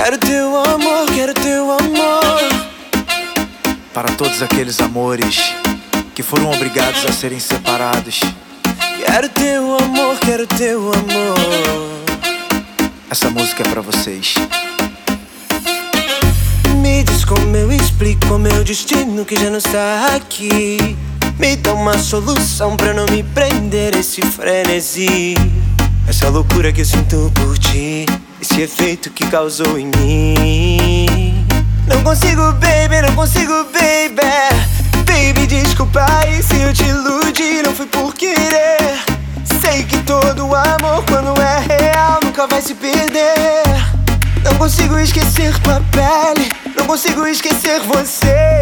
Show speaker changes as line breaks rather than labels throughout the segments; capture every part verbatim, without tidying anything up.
Quero teu amor, quero teu amor.
Para todos aqueles amores que foram obrigados a serem separados.
Quero teu amor, quero teu amor.
Essa música é pra vocês.
Me diz como eu explico o meu destino que já não está aqui. Me dá uma solução pra não me prender a esse frenesi. Essa loucura que eu sinto por ti, esse efeito que causou em mim. Não consigo, baby, não consigo, baby. Baby, desculpa aí se eu te iludi, não foi por querer. Sei que todo amor, quando é real, nunca vai se perder. Não consigo esquecer tua pele, não consigo esquecer você.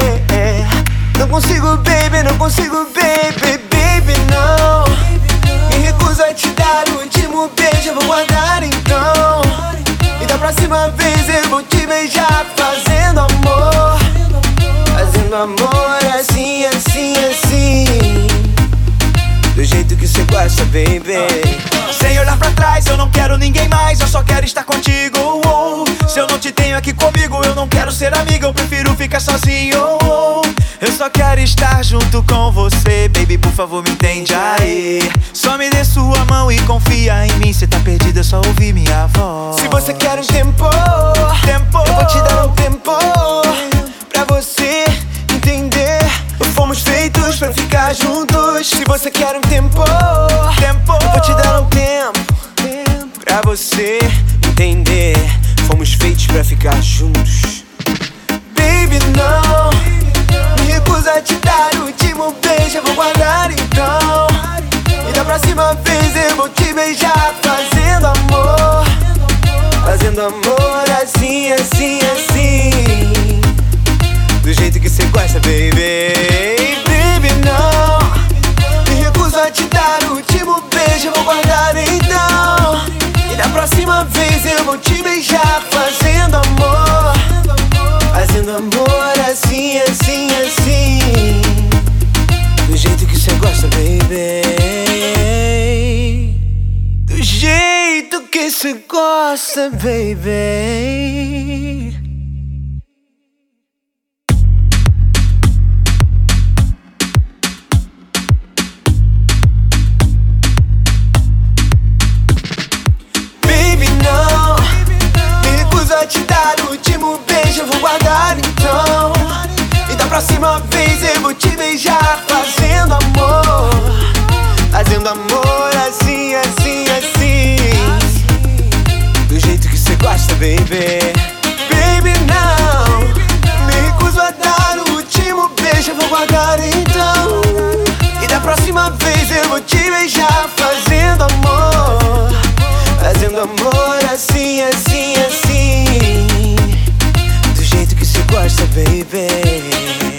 Não consigo, baby, não consigo, baby, baby, não. Me recuso a te dar o último beijo, eu vou guardar então. E da próxima vez eu vou te beijar fazendo amor. Fazendo amor assim, assim, assim, do jeito que cê gosta, baby.
Sem olhar pra trás, eu não quero ninguém mais, eu só quero estar contigo. Oh, se eu não te tenho aqui comigo, eu não quero ser amigo, eu prefiro ficar sozinho. Oh, eu só quero estar junto com você, baby, por favor me entende aí. Só me dê sua mão e confia em mim, cê tá perdida, é só ouvir minha voz.
Se você quer um tempo,
tempo,
eu vou te dar um tempo pra você entender. Fomos feitos pra ficar juntos. Se você quer um tempo,
tempo,
eu vou te dar um tempo pra você entender. Fomos feitos pra ficar juntos. Baby, não me recusa a te dar o último beijo, eu vou guardar então. E da próxima vez eu vou te beijar fazendo amor. Fazendo amor assim, assim, assim, do jeito que cê gosta, baby. Baby, não me recuso a te dar o último beijo, eu vou guardar então. E da próxima vez eu vou te beijar fazendo amor. Fazendo amor assim, assim, assim, do jeito que cê gosta, baby. Do jeito que cê gosta, baby. Te dar o último beijo, eu vou guardar então. E da próxima vez eu vou te beijar fazendo amor. Fazendo amor assim, assim, assim, do jeito que cê gosta, baby. Baby, não me recuso a dar o último beijo, eu vou guardar então. E da próxima vez eu vou te beijar fazendo amor. Fazendo amor assim, assim, assim, do jeito que cê gosta, baby.